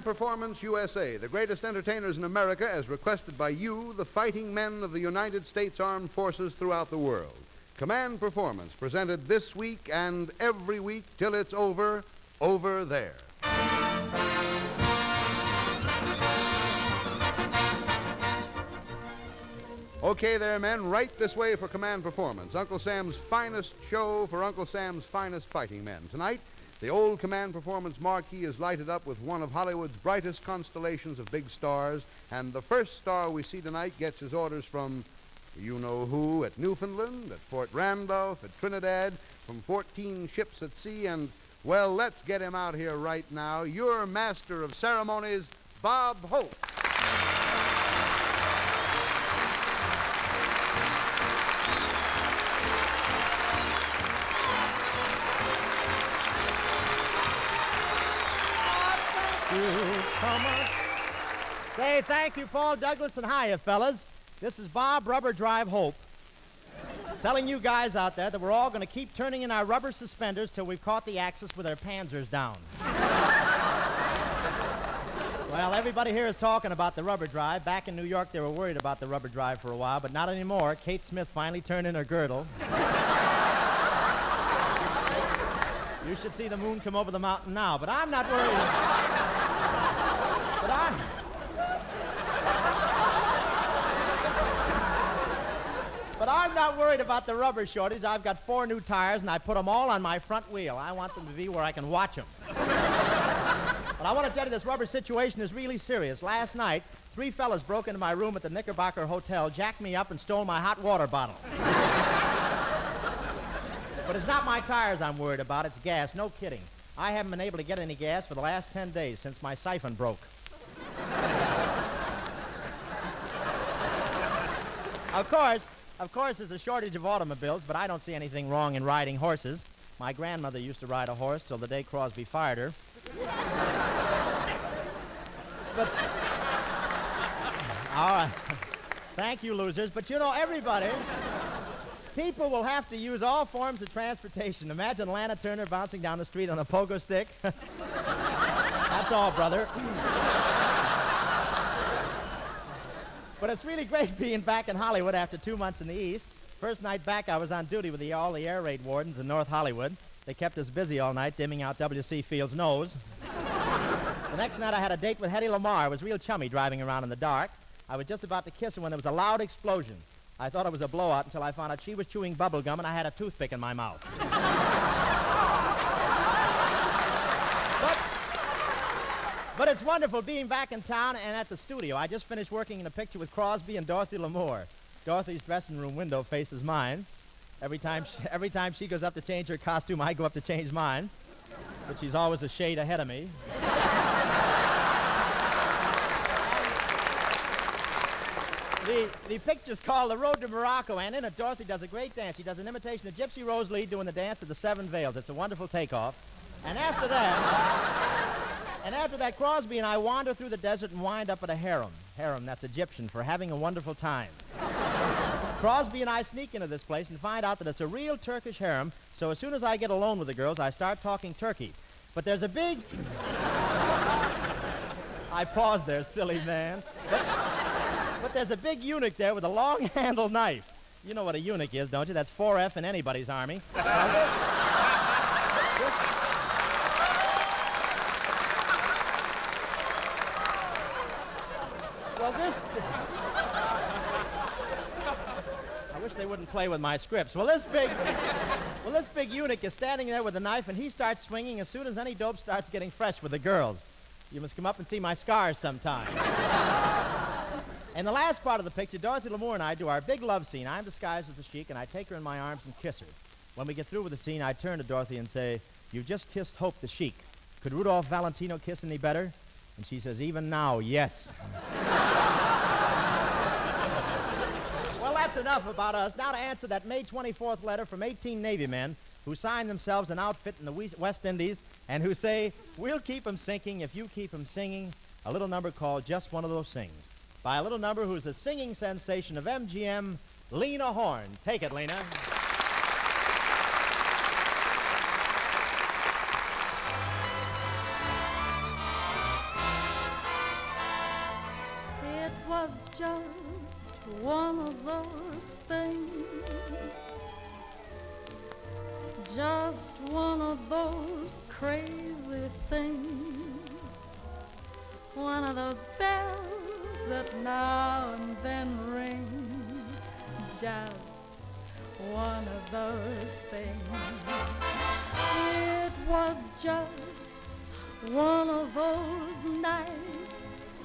Command Performance USA, the greatest entertainers in America as requested by you, the fighting men of the United States Armed Forces throughout the world. Command Performance, presented this week and every week till it's over there. Okay there, men, right this way for Command Performance, Uncle Sam's finest show for Uncle Sam's finest fighting men. Tonight, the old Command Performance marquee is lighted up with one of Hollywood's brightest constellations of big stars, and the first star we see tonight gets his orders from you-know-who at Newfoundland, at Fort Randolph, at Trinidad, from 14 ships at sea, and, well, let's get him out here right now. Your master of ceremonies, Bob Hope. Say thank you, Paul Douglas, and hiya, fellas. This is Bob Rubber Drive Hope, telling you guys out there that we're all going to keep turning in our rubber suspenders till we've caught the Axis with our panzers down. Well, everybody here is talking about the rubber drive. Back in New York, they were worried about the rubber drive for a while, but not anymore. Kate Smith finally turned in her girdle. You should see the moon come over the mountain now, but I'm not worried. But I'm not worried about the rubber shorties. I've got 4 new tires, and I put them all on my front wheel. I want them to be where I can watch them. But I want to tell you, this rubber situation is really serious. Last night, 3 fellas broke into my room at the Knickerbocker Hotel, jacked me up, and stole my hot water bottle. But it's not my tires I'm worried about. It's gas. No kidding. I haven't been able to get any gas for the last 10 days since my siphon broke. Of course, there's a shortage of automobiles, but I don't see anything wrong in riding horses. My grandmother used to ride a horse till the day Crosby fired her. But, all right. Thank you, losers. But you know, people will have to use all forms of transportation. Imagine Lana Turner bouncing down the street on a pogo stick. That's all, brother. But it's really great being back in Hollywood after 2 months in the East. First night back, I was on duty with all the air raid wardens in North Hollywood. They kept us busy all night, dimming out W.C. Field's nose. The next night, I had a date with Hedy Lamarr. It was real chummy driving around in the dark. I was just about to kiss her when there was a loud explosion. I thought it was a blowout until I found out she was chewing bubble gum and I had a toothpick in my mouth. But it's wonderful being back in town and at the studio. I just finished working in a picture with Crosby and Dorothy Lamour. Dorothy's dressing room window faces mine. Every time she goes up to change her costume, I go up to change mine. But she's always a shade ahead of me. The picture's called The Road to Morocco, and in it, Dorothy does a great dance. She does an imitation of Gypsy Rose Lee doing the dance of the 7 Veils. It's a wonderful takeoff. And after that, Crosby and I wander through the desert and wind up at a harem. Harem, that's Egyptian for having a wonderful time. Crosby and I sneak into this place and find out that it's a real Turkish harem, so as soon as I get alone with the girls, I start talking Turkey. But there's a big... I paused there, silly man. But there's a big eunuch there with a long-handled knife. You know what a eunuch is, don't you? That's 4F in anybody's army. I wish they wouldn't play with my scripts. Well, this big eunuch is standing there with a knife, and he starts swinging as soon as any dope starts getting fresh with the girls. You must come up and see my scars sometime. In the last part of the picture, Dorothy Lamour and I do our big love scene. I'm disguised as the Sheik, and I take her in my arms and kiss her. When we get through with the scene, I turn to Dorothy and say, "You've just kissed Hope the Sheik. Could Rudolph Valentino kiss any better?" And she says, "Even now, yes." Well, that's enough about us. Now to answer that May 24th letter from 18 Navy men who signed themselves an outfit in the West Indies and who say, "We'll keep 'em sinking if you keep 'em singing," a little number called Just One of Those Things, by a little number who's the singing sensation of MGM, Lena Horne. Take it, Lena. just one of those things, just one of those crazy things, one of those bells that now and then ring, just one of those things. It was just one of those nights,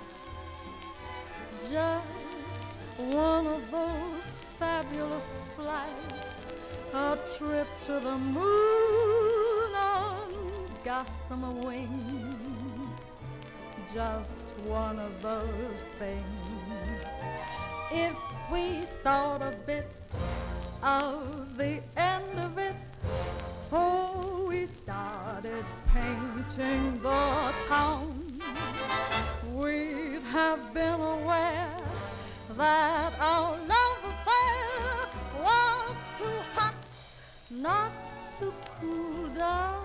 just one of those fabulous flights, a trip to the moon on gossamer wings, just one of those things. If we thought a bit of the end of it, oh, we started painting the town, we'd have been aware that our love affair was too hot not to cool down.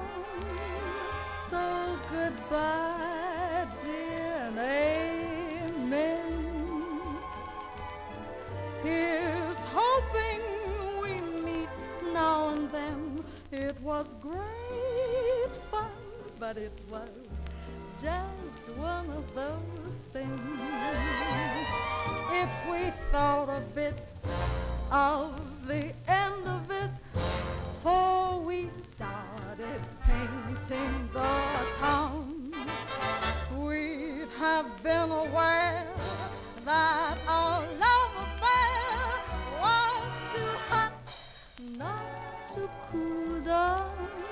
So goodbye, dear, and amen. Here's hoping we meet now and then. It was great fun, but it was just one of those things. If we thought a bit of the end of it, oh, we started painting the town, we'd have been aware that our love affair was too hot not to cool down.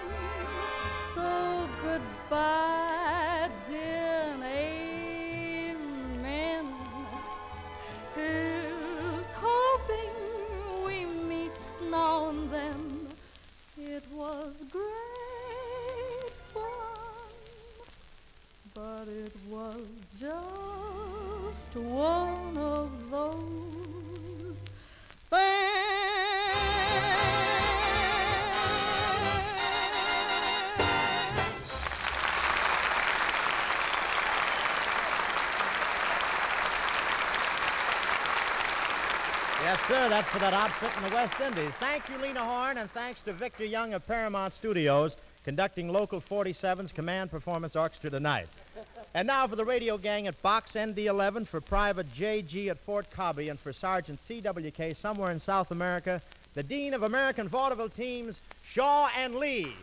So goodbye, dear, and amen. Here's hoping we meet now and then. It was great fun, but it was just one of those things. Yes, sir, that's for that outfit in the West Indies. Thank you, Lena Horne, and thanks to Victor Young of Paramount Studios, conducting Local 47's Command Performance Orchestra tonight. And now for the radio gang at Box ND11, for Private J.G. at Fort Cobby, and for Sergeant C.W.K. somewhere in South America, the Dean of American Vaudeville Teams, Shaw and Lee.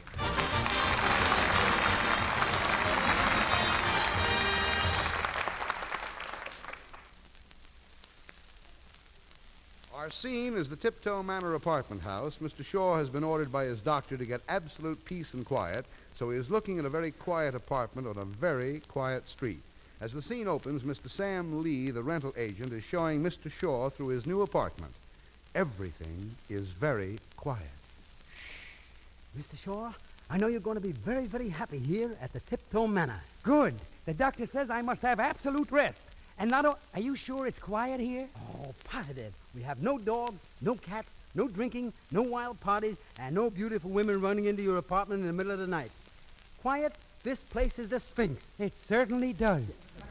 Our scene is the Tiptoe Manor apartment house. Mr. Shaw has been ordered by his doctor to get absolute peace and quiet, so he is looking at a very quiet apartment on a very quiet street. As the scene opens, Mr. Sam Lee, the rental agent, is showing Mr. Shaw through his new apartment. Everything is very quiet. Mr. Shaw, I know you're going to be very, very happy here at the Tiptoe Manor. Good. The doctor says I must have absolute rest. And not are you sure it's quiet here? Oh, positive. We have no dogs, no cats, no drinking, no wild parties, and no beautiful women running into your apartment in the middle of the night. Quiet, this place is the Sphinx. It certainly does.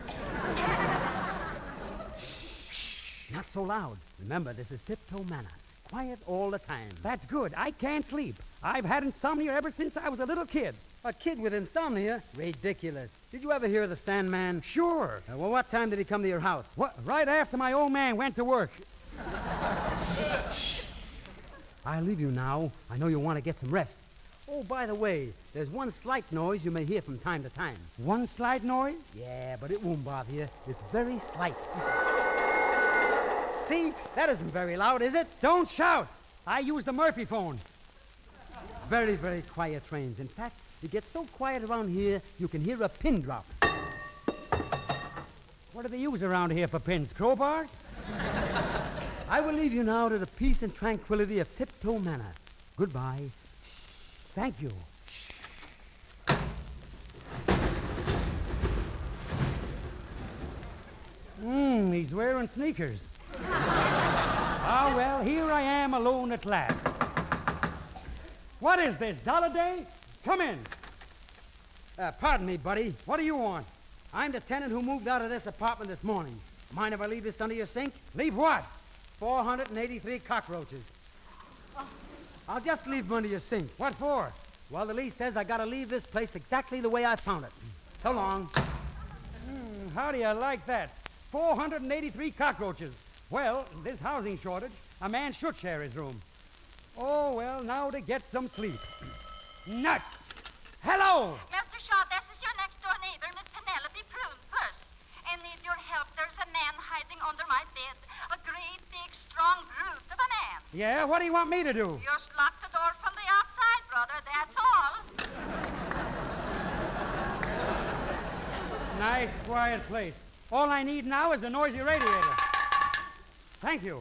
Shh, not so loud. Remember, this is Tiptoe Manor. Quiet all the time. That's good. I can't sleep. I've had insomnia ever since I was a little kid. A kid with insomnia? Ridiculous. Did you ever hear of the Sandman? Sure. Well, what time did he come to your house? What? Right after my old man went to work. I'll leave you now. I know you want to get some rest. Oh, by the way, there's one slight noise you may hear from time to time. One slight noise? Yeah, but it won't bother you. It's very slight. See? That isn't very loud, is it? Don't shout. I use the Murphy phone. Very, very quiet trains. In fact, it gets so quiet around here, you can hear a pin drop. What do they use around here for pins? Crowbars? I will leave you now to the peace and tranquility of Tiptoe Manor. Goodbye. Thank you. He's wearing sneakers. Ah, well, here I am alone at last. What is this, Dollarday? Come in. Pardon me, buddy. What do you want? I'm the tenant who moved out of this apartment this morning. Mind if I leave this under your sink? Leave what? 483 cockroaches. I'll just leave them under your sink. What for? Well, the lease says I gotta leave this place exactly the way I found it. So long. How do you like that? 483 cockroaches. Well, in this housing shortage, a man should share his room. Oh, well, now to get some sleep. Nuts! Hello! Mr. Shaw, this is your next-door neighbor, Miss Penelope Prunes. I need your help. There's a man hiding under my bed. A great, big, strong brute of a man. Yeah, what do you want me to do? Just lock the door from the outside, brother. That's all. Nice, quiet place. All I need now is a noisy radiator. Thank you.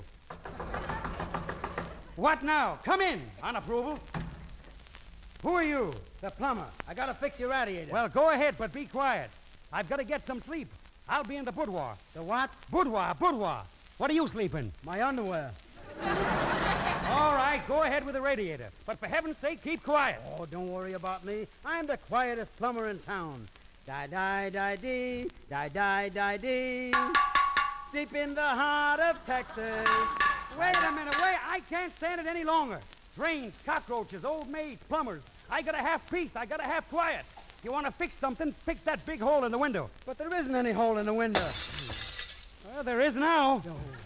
What now? Come in, on approval. Who are you? The plumber. I gotta fix your radiator. Well, go ahead, but be quiet. I've got to get some sleep. I'll be in the boudoir. The what? Boudoir. What are you sleeping? My underwear. All right, go ahead with the radiator. But for heaven's sake, keep quiet. Oh, don't worry about me. I'm the quietest plumber in town. Die-die-die-dee, die-die-die-dee. Deep in the heart of Texas. Wait a minute, wait. I can't stand it any longer. Drains, cockroaches, old maids, plumbers. I gotta have peace. I gotta have quiet. You want to fix something, fix that big hole in the window. But there isn't any hole in the window. Well, there is now.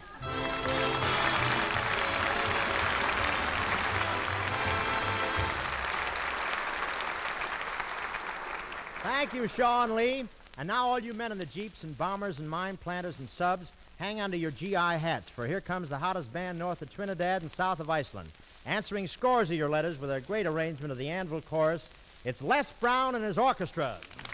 Thank you, Shaw and Lee. And now all you men in the Jeeps and bombers and mine planters and subs, hang on to your GI hats, for here comes the hottest band north of Trinidad and south of Iceland. Answering scores of your letters with a great arrangement of the Anvil Chorus, it's Les Brown and his orchestra.